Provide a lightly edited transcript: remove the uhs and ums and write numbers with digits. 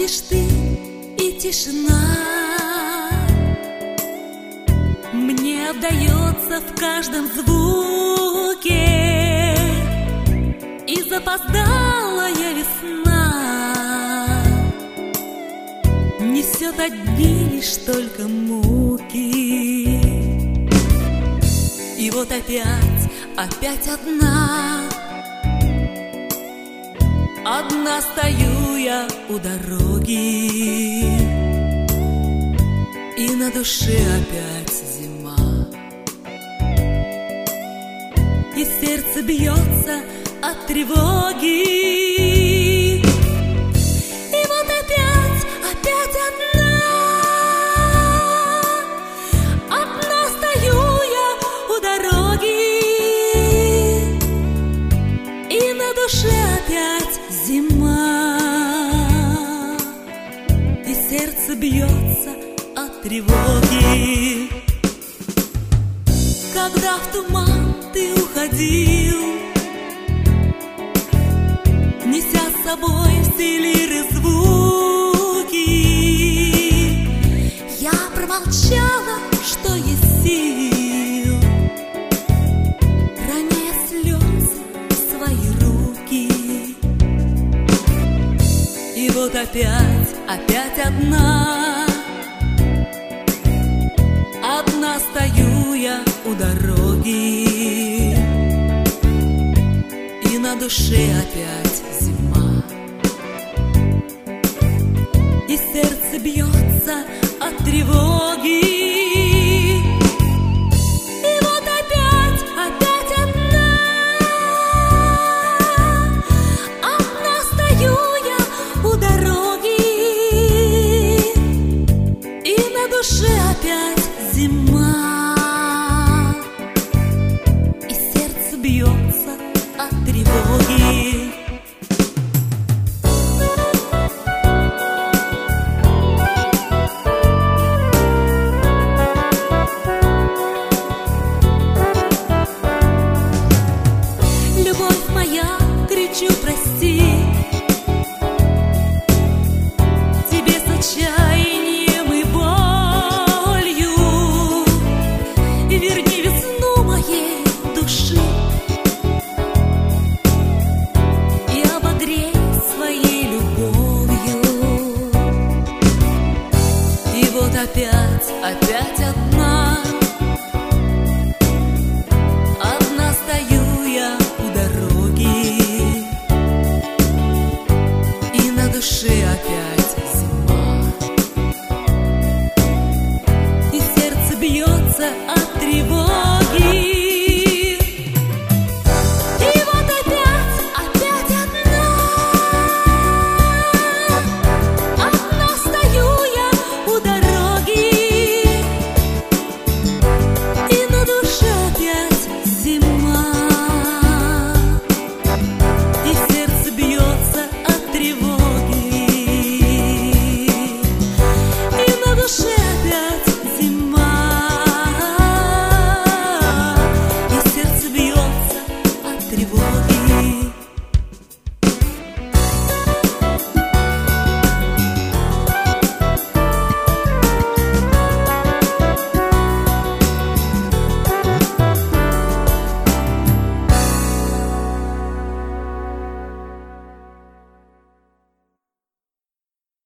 будешь ты и тишина. Мне отдается в каждом звуке и запоздалая весна несет одни лишь только муки. И вот опять одна стою я у дороги, и на душе опять зима, и сердце бьется от тревоги. И вот опять одна стою я у дороги, и на душе опять зима, и сердце бьется от тревоги. Когда в туман ты уходил, неся с собой все лиры звуки, я промолчала, что есть сил, роняя слезы в свои руки. И вот опять одна стою я у дороги, и на душе опять зима, и сердце бьется от тревоги. И вот опять одна стою я у дороги, и на душе опять зима, и сердце бьется от тревоги. Любовь моя, кричу прости, тебе с отчаянием и болью. Верни весну моей души и обогрей своей любовью. И вот опять одна